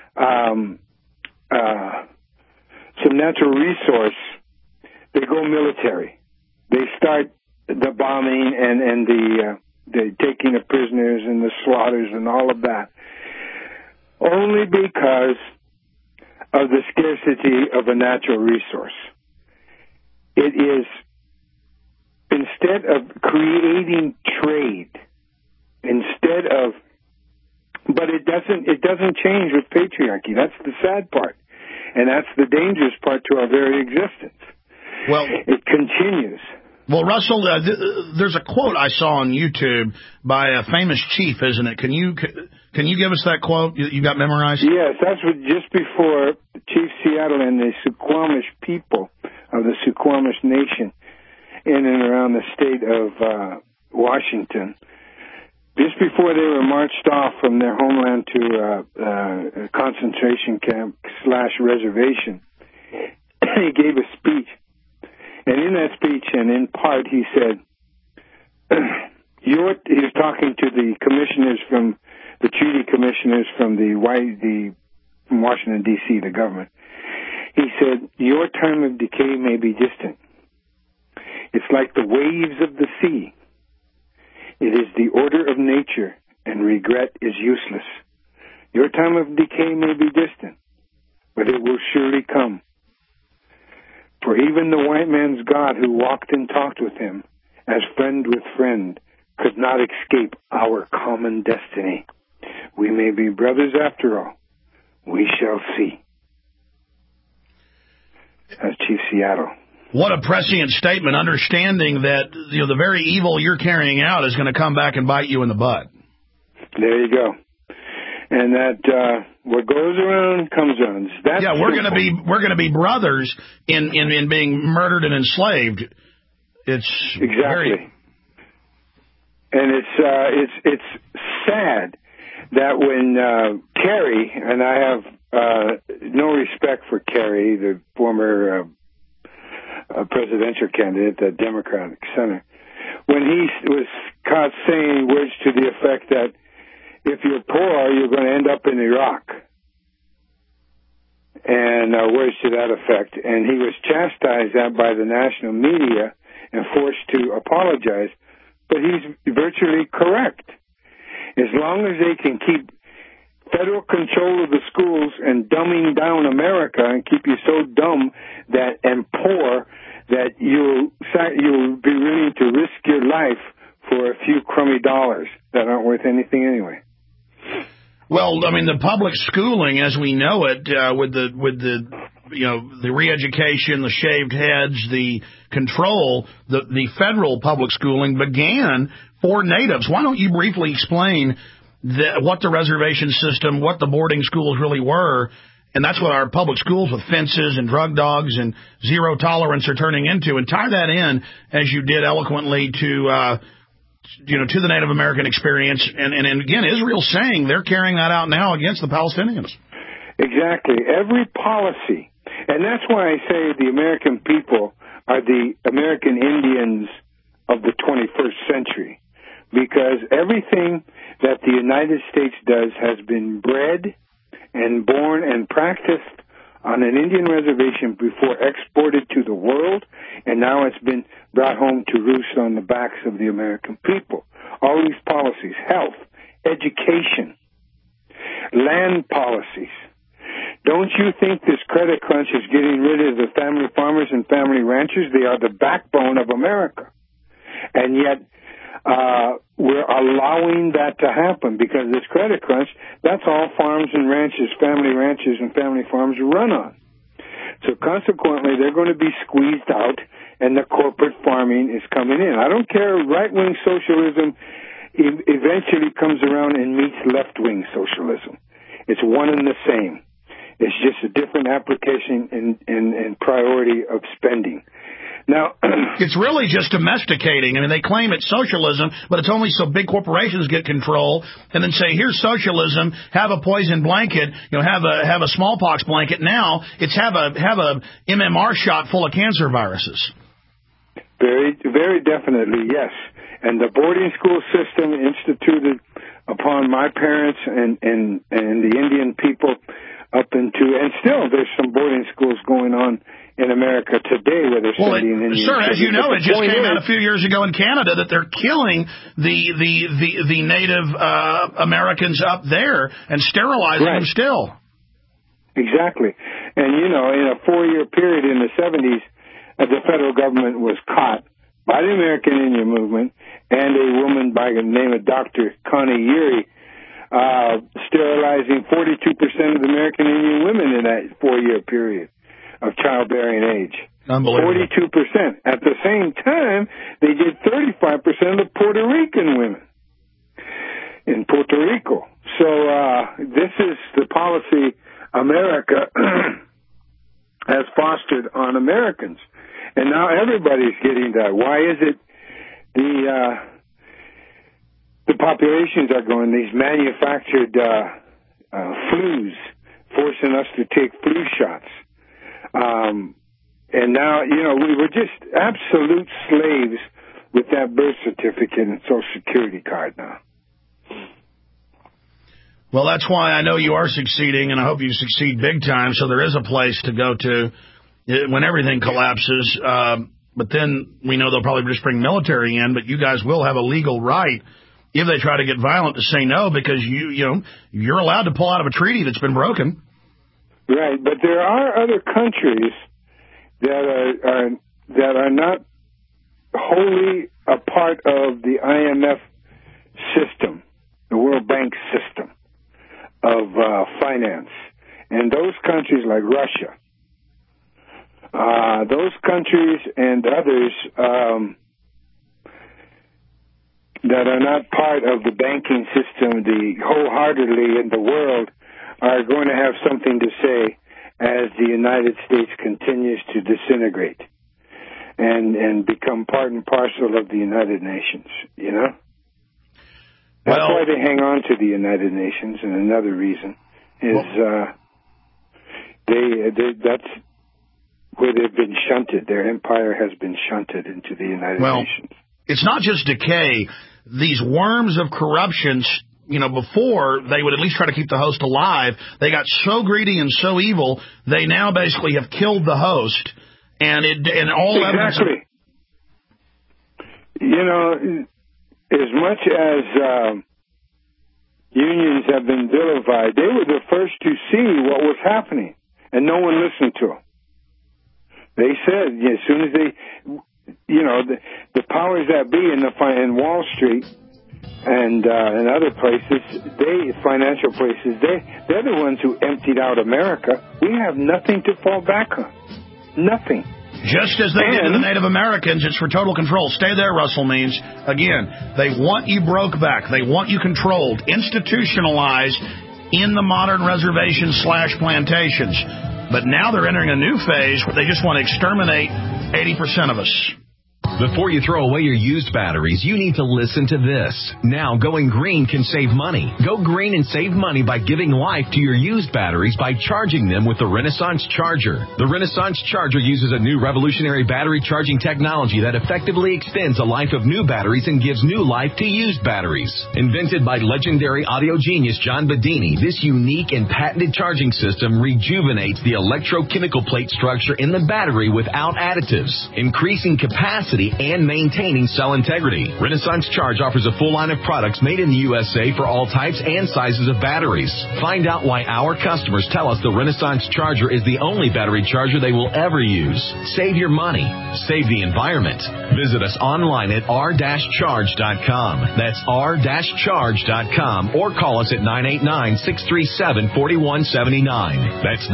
some natural resource, they go military. They start the bombing and the taking of prisoners and the slaughters and all of that, only because of the scarcity of a natural resource. It is, instead of creating trade, but it doesn't change with patriarchy. That's the sad part. And that's the dangerous part to our very existence. Well, it continues. Well, Russell, there's a quote I saw on YouTube by a famous chief, isn't it? Can you give us that quote? You got memorized? Yes, that's just before Chief Seattle and the Suquamish people of the Suquamish Nation in and around the state of Washington, just before they were marched off from their homeland to a concentration camp / reservation, he gave a speech. And in that speech, and in part, he said, he was talking to the commissioners the treaty commissioners from from Washington, D.C., the government. He said, your time of decay may be distant. It's like the waves of the sea. It is the order of nature, and regret is useless. Your time of decay may be distant, but it will surely come. For even the white man's God who walked and talked with him, as friend with friend, could not escape our common destiny. We may be brothers after all. We shall see. That's Chief Seattle. What a prescient statement, understanding that the very evil you're carrying out is going to come back and bite you in the butt. There you go. And that what goes around comes around. We're going to be brothers in being murdered and enslaved. It's exactly, and it's sad that when Kerry, and I have no respect for Kerry, the former presidential candidate, the Democratic Center, when he was caught saying words to the effect that if you're poor, you're going to end up in Iraq, and words to that effect. And he was chastised by the national media and forced to apologize. But he's virtually correct. As long as they can keep federal control of the schools and dumbing down America and keep you so dumb that and poor that you'll be willing to risk your life for a few crummy dollars that aren't worth anything anyway. Well, I mean, the public schooling, as we know it, with the the re-education, the shaved heads, the control, the federal public schooling began for natives. Why don't you briefly explain what the reservation system, what the boarding schools really were, and that's what our public schools with fences and drug dogs and zero tolerance are turning into, and tie that in, as you did eloquently, to the Native American experience. And again, Israel's saying they're carrying that out now against the Palestinians. Exactly. Every policy. And that's why I say the American people are the American Indians of the 21st century. Because everything that the United States does has been bred and born and practiced on an Indian reservation before exported to the world, and now it's been brought home to roost on the backs of the American people. All these policies, health, education, land policies. Don't you think this credit crunch is getting rid of the family farmers and family ranchers? They are the backbone of America. And yet we're allowing that to happen because this credit crunch, that's all farms and ranches, and family farms run on. So consequently, they're going to be squeezed out, and the corporate farming is coming in. I don't care, right-wing socialism eventually comes around and meets left-wing socialism. It's one and the same. It's just a different application and priority of spending. Now, it's really just domesticating. I mean, they claim it's socialism, but it's only so big corporations get control, and then say, here's socialism, have a poison blanket, have a smallpox blanket. Now it's have a MMR shot full of cancer viruses. Very, very definitely, yes. And the boarding school system instituted upon my parents and the Indian people up into, and still there's some boarding schools going on in America today where they're sending Indians. Sir, as you know, it just came out a few years ago in Canada that they're killing the Native Americans up there and sterilizing them still. Exactly. And, in a 4-year period in the 70s, the federal government was caught by the American Indian movement and a woman by the name of Dr. Connie Yeary sterilizing 42% of the American Indian women in that 4-year period of childbearing age. Unbelievable. 42%. At the same time, they did 35% of the Puerto Rican women in Puerto Rico. So this is the policy America has fostered on Americans. And now everybody's getting that. Why is it the populations are going, these manufactured flus, forcing us to take flu shots? And now, we were just absolute slaves with that birth certificate and Social Security card now. Well, that's why I know you are succeeding, and I hope you succeed big time, so there is a place to go to when everything collapses. But then we know they'll probably just bring military in, but you guys will have a legal right, if they try to get violent, to say no, because you're allowed to pull out of a treaty that's been broken. Right, but there are other countries that are not wholly a part of the IMF system, the World Bank system of finance, and those countries like Russia, those countries and others that are not part of the banking system, wholeheartedly in the world, are going to have something to say as the United States continues to disintegrate and become part and parcel of the United Nations, That's why they hang on to the United Nations, and another reason is that's where they've been shunted. Their empire has been shunted into the United Nations. It's not just decay. These worms of corruption, before they would at least try to keep the host alive, they got so greedy and so evil, they now basically have killed the host. And all evidence... As much as unions have been vilified, they were the first to see what was happening, and no one listened to them. They said, as soon as the powers that be in Wall Street and other places, financial places, they're the ones who emptied out America. We have nothing to fall back on. Nothing. Just as they did to the Native Americans, it's for total control. Stay there, Russell Means. Again, they want you broke back. They want you controlled, institutionalized in the modern reservations/plantations. But now they're entering a new phase where they just want to exterminate 80% of us. Before you throw away your used batteries, you need to listen to this. Now, going green can save money. Go green and save money by giving life to your used batteries by charging them with the Renaissance Charger. The Renaissance Charger uses a new revolutionary battery charging technology that effectively extends the life of new batteries and gives new life to used batteries. Invented by legendary audio genius John Bedini, this unique and patented charging system rejuvenates the electrochemical plate structure in the battery without additives, increasing capacity and maintaining cell integrity. Renaissance Charge offers a full line of products made in the USA for all types and sizes of batteries. Find out why our customers tell us the Renaissance Charger is the only battery charger they will ever use. Save your money. Save the environment. Visit us online at r-charge.com. That's r-charge.com, or call us at 989-637-4179. That's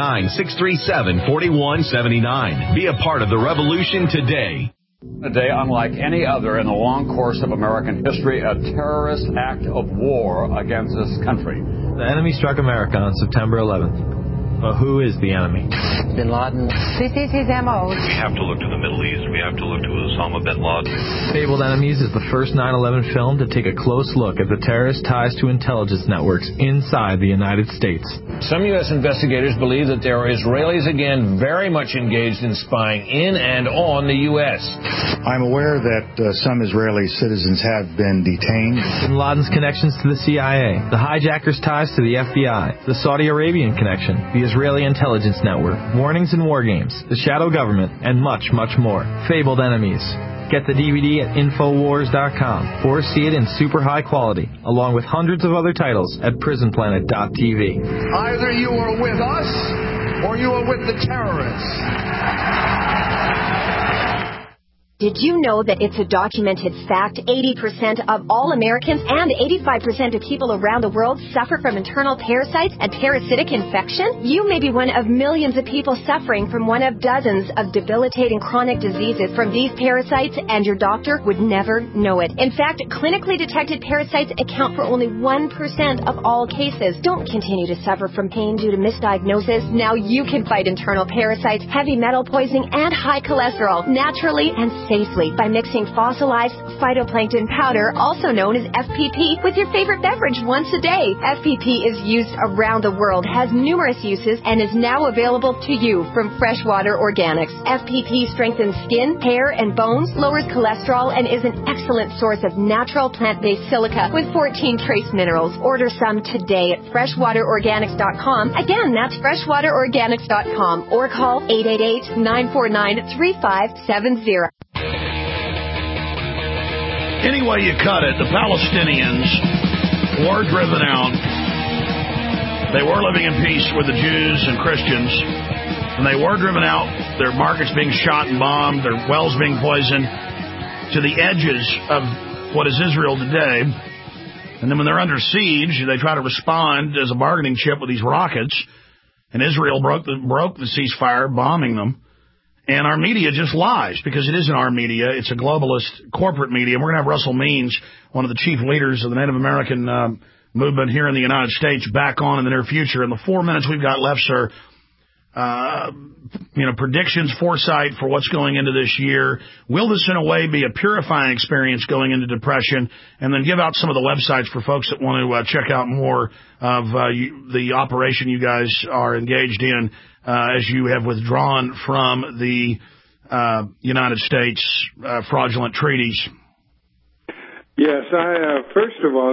989-637-4179. Be a part of the revolution today. A day unlike any other in the long course of American history, a terrorist act of war against this country. The enemy struck America on September 11th. But who is the enemy? Bin Laden. This is his MO. We have to look to the Middle East. We have to look to Osama bin Laden. Fabled Enemies is the first 9/11 film to take a close look at the terrorist ties to intelligence networks inside the United States. Some U.S. investigators believe that there are Israelis again very much engaged in spying in and on the U.S. I'm aware that some Israeli citizens have been detained. Bin Laden's connections to the CIA, the hijackers' ties to the FBI, the Saudi Arabian connection, the Israeli intelligence network, warnings and war games, the shadow government, and much, much more. Fabled Enemies. Get the DVD at Infowars.com or see it in super high quality, along with hundreds of other titles at PrisonPlanet.tv. Either you are with us or you are with the terrorists. Did you know that it's a documented fact 80% of all Americans and 85% of people around the world suffer from internal parasites and parasitic infection? You may be one of millions of people suffering from one of dozens of debilitating chronic diseases from these parasites, and your doctor would never know it. In fact, clinically detected parasites account for only 1% of all cases. Don't continue to suffer from pain due to misdiagnosis. Now you can fight internal parasites, heavy metal poisoning, and high cholesterol naturally and safely by mixing fossilized phytoplankton powder, also known as FPP, with your favorite beverage once a day. FPP is used around the world, has numerous uses, and is now available to you from Freshwater Organics. FPP strengthens skin, hair, and bones, lowers cholesterol, and is an excellent source of natural plant-based silica with 14 trace minerals. Order some today at freshwaterorganics.com. Again, that's freshwaterorganics.com, or call 888-949-3570. Any way you cut it, the Palestinians were driven out. They were living in peace with the Jews and Christians, and they were driven out. Their markets being shot and bombed, their wells being poisoned, to the edges of what is Israel today. And then when they're under siege, they try to respond as a bargaining chip with these rockets, and Israel broke the ceasefire, bombing them. And our media just lies, because it isn't our media. It's a globalist corporate media. And we're going to have Russell Means, one of the chief leaders of the Native American movement here in the United States, back on in the near future. In the 4 minutes we've got left, sir, predictions, foresight for what's going into this year. Will this, in a way, be a purifying experience going into depression? And then give out some of the websites for folks that want to check out more of the operation you guys are engaged in as you have withdrawn from the United States fraudulent treaties. Yes, first of all,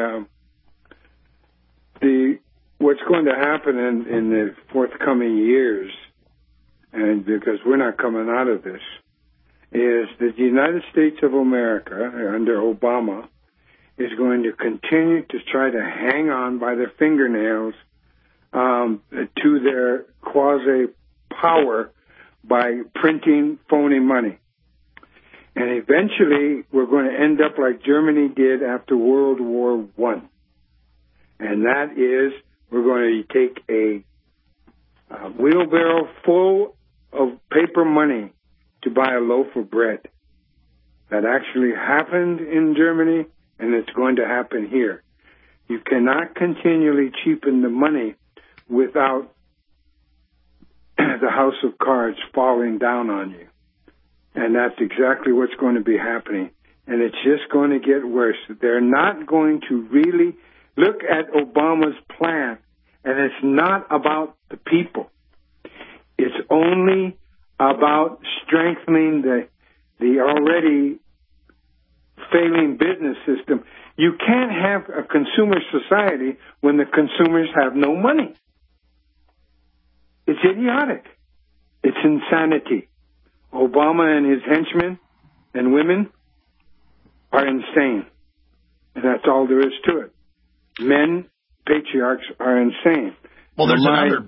what's going to happen in the forthcoming years, and because we're not coming out of this, is that the United States of America, under Obama, is going to continue to try to hang on by their fingernails to their quasi-power by printing phony money. And eventually, we're going to end up like Germany did after World War I. And that is, we're going to take a wheelbarrow full of paper money to buy a loaf of bread. That actually happened in Germany, and it's going to happen here. You cannot continually cheapen the money without the house of cards falling down on you. And that's exactly what's going to be happening. And it's just going to get worse. They're not going to really look at Obama's plan, and it's not about the people. It's only about strengthening the already failing business system. You can't have a consumer society when the consumers have no money. It's idiotic. It's insanity. Obama and his henchmen and women are insane. And that's all there is to it. Men, patriarchs, are insane. Well, there's another...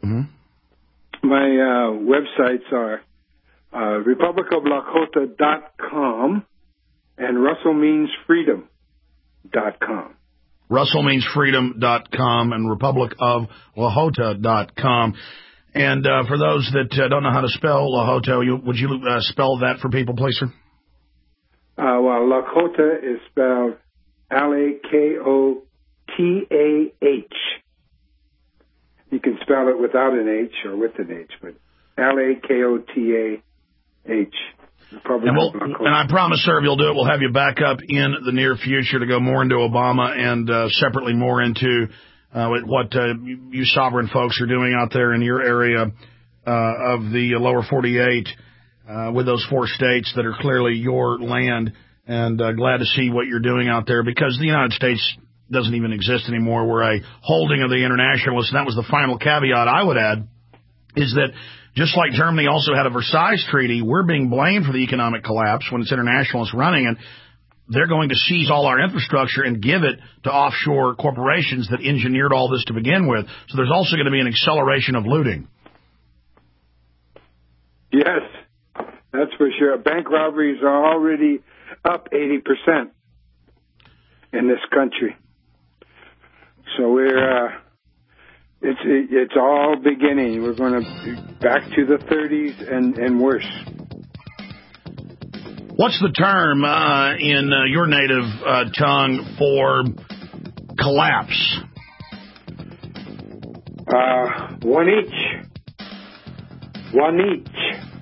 My websites are republicoflakota.com and russellmeansfreedom.com. russellmeansfreedom.com and republicoflakota.com. And for those that don't know how to spell Lakota, would you spell that for people, please, sir? Well, Lakota is spelled Lakotah. You can spell it without an H or with an H, but Lakotah. And I promise, sir, if you'll do it, we'll have you back up in the near future to go more into Obama and separately more into what you sovereign folks are doing out there in your area of the lower 48 with those 4 states that are clearly your land. And glad to see what you're doing out there, because the United States doesn't even exist anymore. We're a holding of the internationalists. And that was the final caveat I would add, is that just like Germany also had a Versailles Treaty, we're being blamed for the economic collapse when it's internationalists running, and they're going to seize all our infrastructure and give it to offshore corporations that engineered all this to begin with. So there's also going to be an acceleration of looting. Yes, that's for sure. Bank robberies are already up 80% in this country. So it's all beginning. We're going to be back to the 30s and worse. What's the term in your native tongue for collapse? One each.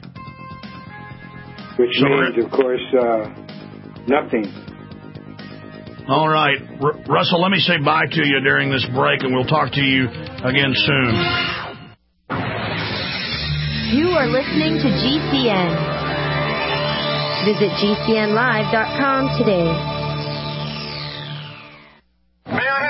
Which means, of course, nothing. All right. Russell, let me say bye to you during this break, and we'll talk to you again soon. You are listening to GCN. Visit GCNlive.com today.